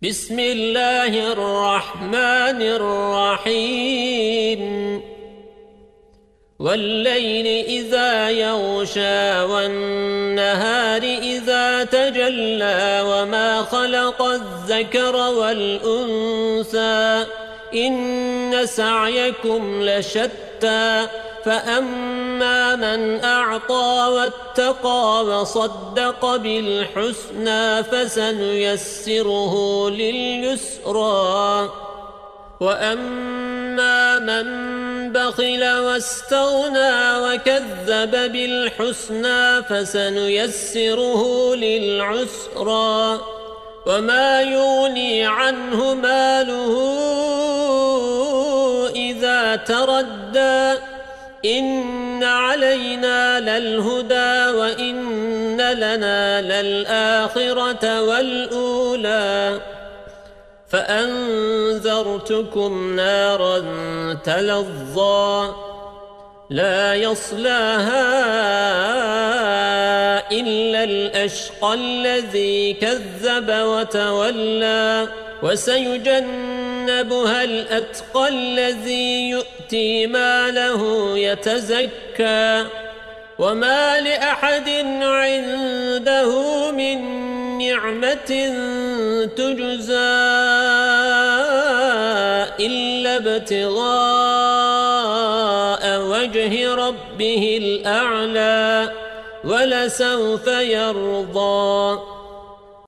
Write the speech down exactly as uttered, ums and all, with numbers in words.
بسم الله الرحمن الرحيم والليل إذا يغشى والنهار إذا تجلى وما خلق الذكر والأنثى إن سعيكم لشتى فأما من أعطى واتقى وصدق بالحسنى فسنيسره لليسرى وأما من بخل واستغنى وكذب بالحسنى فسنيسره للعسرى وما يغني عنه ماله إذا تردى إن علينا للهدى وإن لنا للآخرة والأولى فأنذرتكم نارا تلظى لا يصلاها إلا الأشقى الذي كذب وتولى وسيجنبها الأتقى الذي يؤتي ماله يتزكى وما لأحد عنده من نعمة تجزى إلا ابتغاء وجه ربه الأعلى ولسوف يرضى.